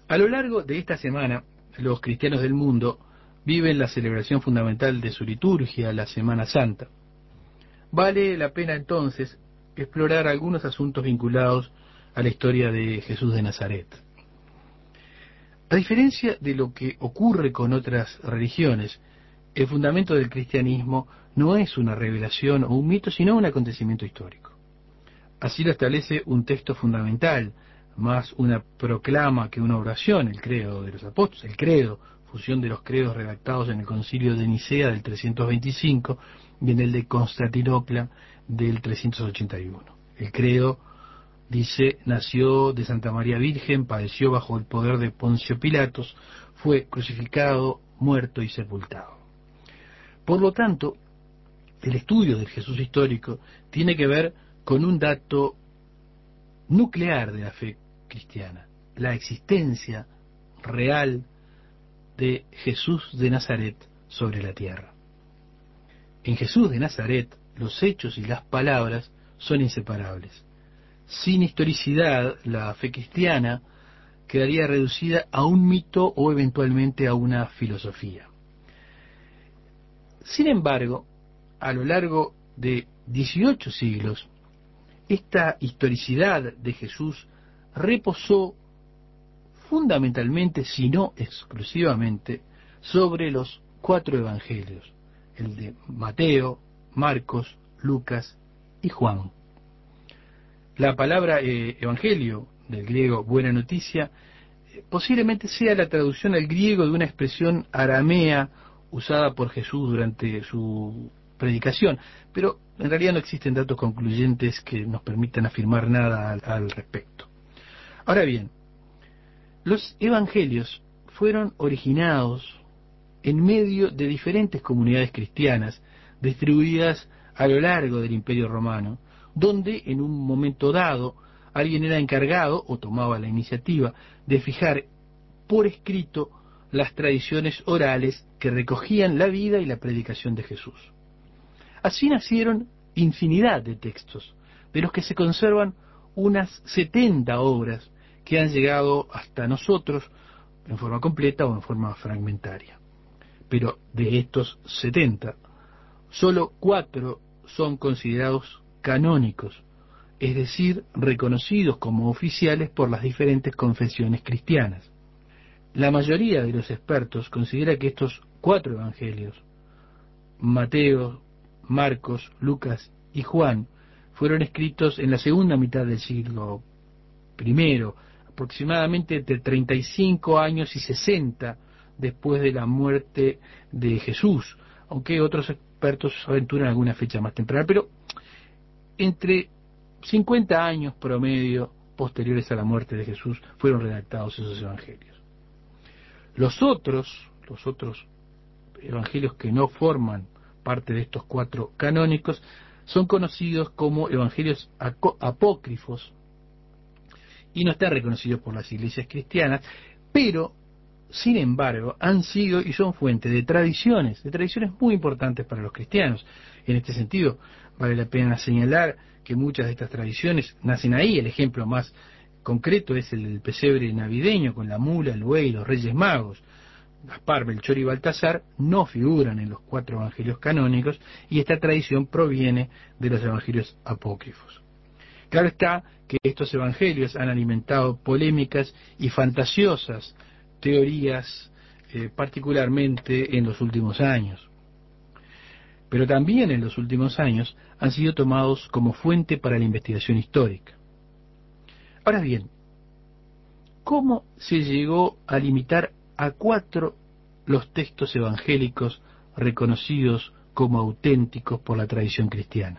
A lo largo de esta semana, los cristianos del mundo viven la celebración fundamental de su liturgia, la Semana Santa. Vale la pena entonces explorar algunos asuntos vinculados a la historia de Jesús de Nazaret. A diferencia de lo que ocurre con otras religiones, el fundamento del cristianismo no es una revelación o un mito, sino un acontecimiento histórico. Así lo establece un texto fundamental, más una proclama que una oración, el credo de los apóstoles, el credo, fusión de los credos redactados en el concilio de Nicea del 325 y en el de Constantinopla del 381. El credo dice: nació de Santa María Virgen, padeció bajo el poder de Poncio Pilatos, fue crucificado, muerto y sepultado. Por lo tanto, el estudio del Jesús histórico tiene que ver con un dato nuclear de la fe cristiana, la existencia real de Jesús de Nazaret sobre la tierra. En Jesús de Nazaret, los hechos y las palabras son inseparables. Sin historicidad, la fe cristiana quedaría reducida a un mito o eventualmente a una filosofía. Sin embargo, a lo largo de 18 siglos, esta historicidad de Jesús reposó fundamentalmente, si no exclusivamente, sobre los 4 evangelios, el de Mateo, Marcos, Lucas y Juan. La palabra evangelio, del griego buena noticia, posiblemente sea la traducción al griego de una expresión aramea usada por Jesús durante su predicación, pero en realidad no existen datos concluyentes que nos permitan afirmar nada al respecto. Ahora bien, los evangelios fueron originados en medio de diferentes comunidades cristianas distribuidas a lo largo del Imperio Romano, donde en un momento dado alguien era encargado o tomaba la iniciativa de fijar por escrito las tradiciones orales que recogían la vida y la predicación de Jesús. Así nacieron infinidad de textos, de los que se conservan unas 70 obras que han llegado hasta nosotros en forma completa o en forma fragmentaria. Pero de estos 70, solo 4 son considerados canónicos, es decir, reconocidos como oficiales por las diferentes confesiones cristianas. La mayoría de los expertos considera que estos 4 evangelios, Mateo, Marcos, Lucas y Juan, fueron escritos en la segunda mitad del siglo I, aproximadamente entre 35 años y 60 después de la muerte de Jesús, aunque otros expertos aventuran alguna fecha más temprana, pero entre 50 años promedio posteriores a la muerte de Jesús fueron redactados esos evangelios. Los otros evangelios que no forman parte de estos 4 canónicos son conocidos como evangelios apócrifos y no están reconocidos por las iglesias cristianas, pero sin embargo han sido y son fuente de tradiciones muy importantes para los cristianos. En este sentido, vale la pena señalar que muchas de estas tradiciones nacen ahí. El ejemplo más concreto es el del pesebre navideño con la mula, el buey y los reyes magos. Gaspar, Melchor y Baltasar no figuran en los 4 evangelios canónicos, y esta tradición proviene de los evangelios apócrifos. Claro está que estos evangelios han alimentado polémicas y fantasiosas teorías, particularmente en los últimos años. Pero también en los últimos años han sido tomados como fuente para la investigación histórica. Ahora bien, ¿cómo se llegó a limitar a 4 los textos evangélicos reconocidos como auténticos por la tradición cristiana?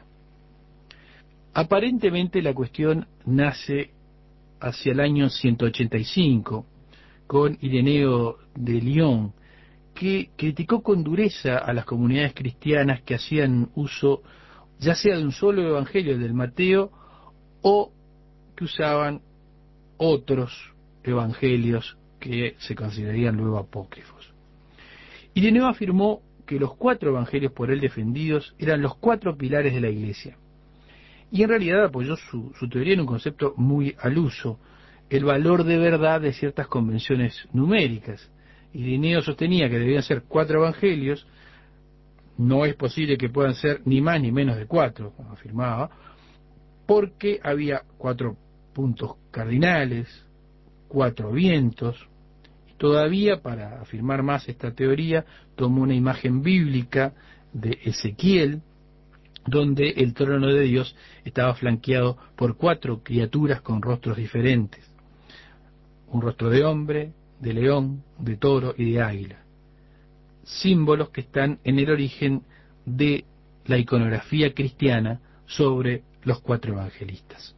Aparentemente la cuestión nace hacia el año 185 con Ireneo de Lyon, que criticó con dureza a las comunidades cristianas que hacían uso ya sea de un solo evangelio, del Mateo, o que usaban otros evangelios que se considerarían luego apócrifos. Ireneo afirmó que los 4 evangelios por él defendidos eran los 4 pilares de la Iglesia, y en realidad apoyó su teoría en un concepto muy al uso, el valor de verdad de ciertas convenciones numéricas. Ireneo sostenía que debían ser 4 evangelios. No es posible que puedan ser ni más ni menos de 4, como afirmaba, porque había 4 puntos cardinales, 4 vientos. Y todavía, para afirmar más esta teoría, tomó una imagen bíblica de Ezequiel, donde el trono de Dios estaba flanqueado por 4 criaturas con rostros diferentes: un rostro de hombre, de león, de toro y de águila, símbolos que están en el origen de la iconografía cristiana sobre los 4 evangelistas.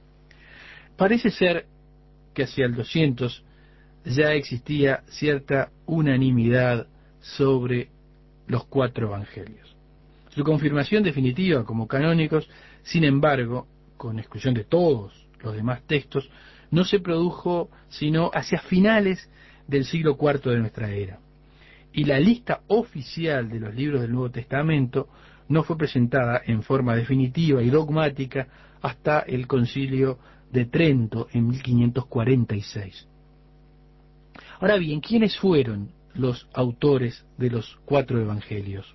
Parece ser que hacia el 200 ya existía cierta unanimidad sobre los 4 evangelios. Su confirmación definitiva como canónicos, sin embargo, con exclusión de todos los demás textos, no se produjo sino hacia finales del siglo IV de nuestra era. Y la lista oficial de los libros del Nuevo Testamento no fue presentada en forma definitiva y dogmática hasta el Concilio de Trento en 1546. Ahora bien, ¿quiénes fueron los autores de los 4 evangelios?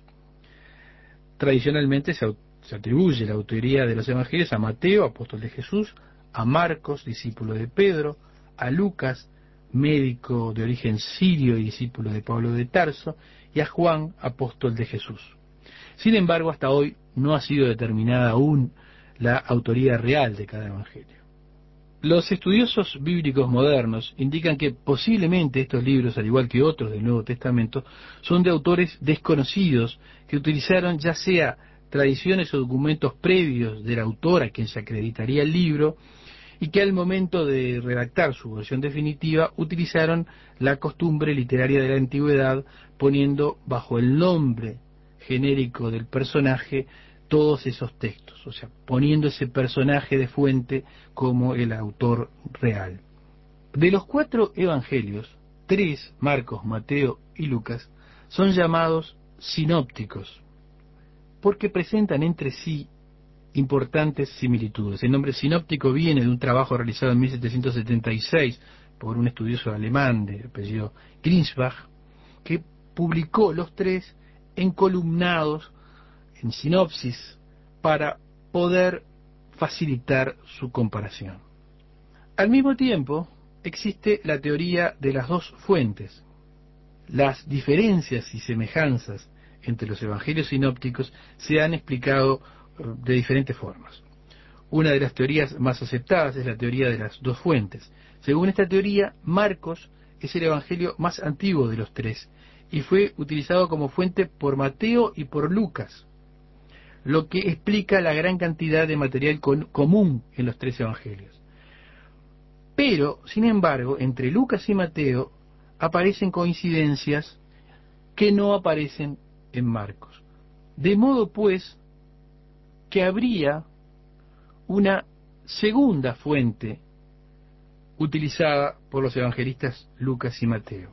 Tradicionalmente se atribuye la autoría de los evangelios a Mateo, apóstol de Jesús, a Marcos, discípulo de Pedro, a Lucas, médico de origen sirio y discípulo de Pablo de Tarso, y a Juan, apóstol de Jesús. Sin embargo, hasta hoy no ha sido determinada aún la autoría real de cada evangelio. Los estudiosos bíblicos modernos indican que posiblemente estos libros, al igual que otros del Nuevo Testamento, son de autores desconocidos que utilizaron ya sea tradiciones o documentos previos del autor a quien se acreditaría el libro, y que al momento de redactar su versión definitiva utilizaron la costumbre literaria de la antigüedad, poniendo bajo el nombre genérico del personaje todos esos textos, o sea, poniendo ese personaje de fuente como el autor real. De los 4 evangelios, 3, Marcos, Mateo y Lucas, son llamados sinópticos, porque presentan entre sí importantes similitudes. El nombre sinóptico viene de un trabajo realizado en 1776 por un estudioso alemán de apellido Grinsbach, que publicó los 3 encolumnados en sinopsis para poder facilitar su comparación. Al mismo tiempo, existe la teoría de las 2 fuentes. Las diferencias y semejanzas entre los evangelios sinópticos se han explicado de diferentes formas. Una de las teorías más aceptadas es la teoría de las 2 fuentes. Según esta teoría, Marcos es el evangelio más antiguo de los 3 y fue utilizado como fuente por Mateo y por Lucas, lo que explica la gran cantidad de material común en los 3 evangelios. Pero, sin embargo, entre Lucas y Mateo aparecen coincidencias que no aparecen en Marcos. De modo, pues, que habría una segunda fuente utilizada por los evangelistas Lucas y Mateo.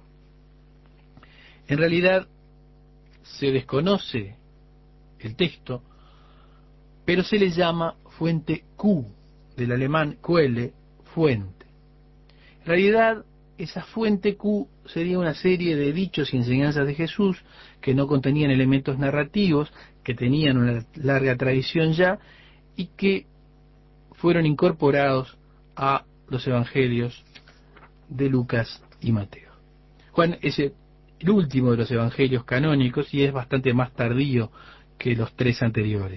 En realidad, se desconoce el texto, pero se le llama fuente Q, del alemán Quelle, fuente. En realidad, esa fuente Q sería una serie de dichos y enseñanzas de Jesús que no contenían elementos narrativos, que tenían una larga tradición ya, y que fueron incorporados a los evangelios de Lucas y Mateo. Juan es el último de los evangelios canónicos y es bastante más tardío que los 3 anteriores.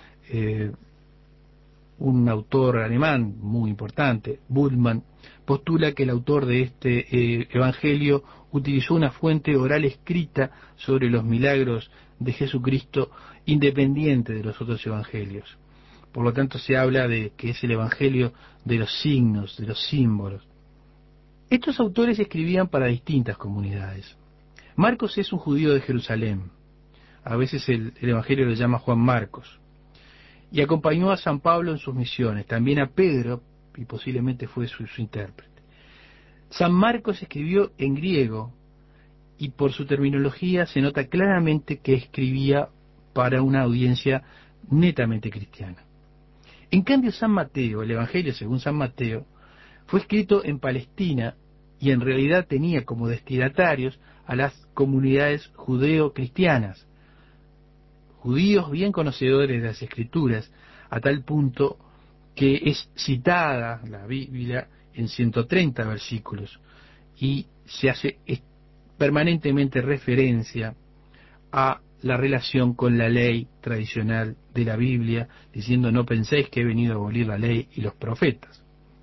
Un autor alemán muy importante, Bultmann, postula que el autor de este evangelio utilizó una fuente oral escrita sobre los milagros de Jesucristo independiente de los otros evangelios. Por lo tanto, se habla de que es el evangelio de los signos, de los símbolos. Estos autores escribían para distintas comunidades. Marcos es un judío de Jerusalén. A veces el evangelio lo llama Juan Marcos. Y acompañó a San Pablo en sus misiones, también a Pedro, y posiblemente fue su intérprete. San Marcos escribió en griego, y por su terminología se nota claramente que escribía para una audiencia netamente cristiana. En cambio, San Mateo, el Evangelio según San Mateo, Fue escrito en Palestina y en realidad tenía como destinatarios a las comunidades judeo-cristianas, judíos bien conocedores de las Escrituras, a tal punto que es citada la Biblia en 130 versículos y se hace permanentemente referencia a la relación con la ley tradicional de la Biblia, diciendo: no penséis que he venido a abolir la ley y los profetas.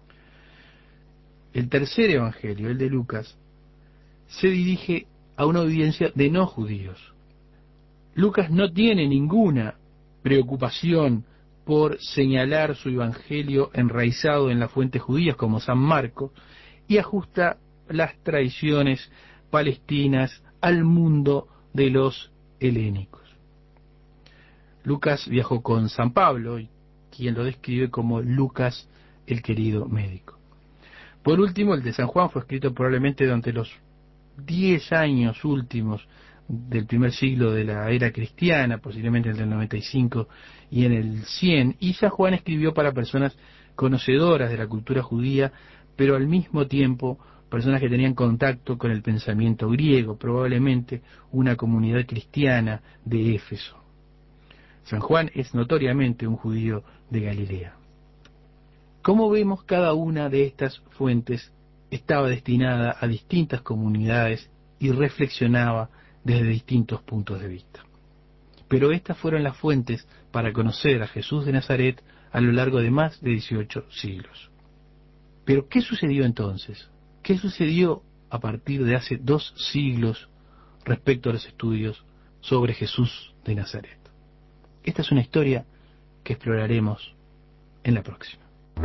El tercer evangelio, el de Lucas, se dirige a una audiencia de no judíos. Lucas no tiene ninguna preocupación por señalar su evangelio enraizado en las fuentes judías como San Marcos, y ajusta las tradiciones palestinas al mundo de los helénicos. Lucas viajó con San Pablo, quien lo describe como Lucas el querido médico. Por último, el de San Juan fue escrito probablemente durante los 10 años últimos del primer siglo de la era cristiana, posiblemente entre el 95 y en el 100, y San Juan escribió para personas conocedoras de la cultura judía, pero al mismo tiempo personas que tenían contacto con el pensamiento griego, probablemente una comunidad cristiana de Éfeso. San Juan es notoriamente un judío de Galilea. Como vemos, cada una de estas fuentes estaba destinada a distintas comunidades y reflexionaba desde distintos puntos de vista. Pero estas fueron las fuentes para conocer a Jesús de Nazaret a lo largo de más de 18 siglos. Pero ¿qué sucedió entonces? ¿Qué sucedió a partir de hace 2 siglos respecto a los estudios sobre Jesús de Nazaret? Esta es una historia que exploraremos en la próxima.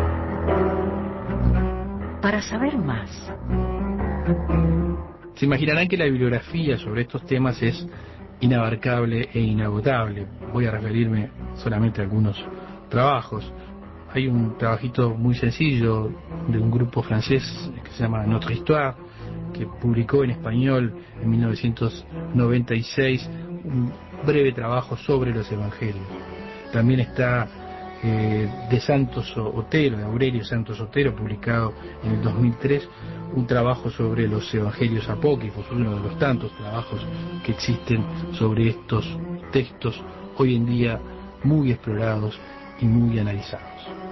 Para saber más. Se imaginarán que la bibliografía sobre estos temas es inabarcable e inagotable. Voy a referirme solamente a algunos trabajos. Hay un trabajito muy sencillo de un grupo francés que se llama Notre Histoire, que publicó en español en 1996 un breve trabajo sobre los evangelios. También está de Santos Otero, de Aurelio Santos Otero, publicado en el 2003, un trabajo sobre los evangelios apócrifos, uno de los tantos trabajos que existen sobre estos textos hoy en día muy explorados y muy analizados.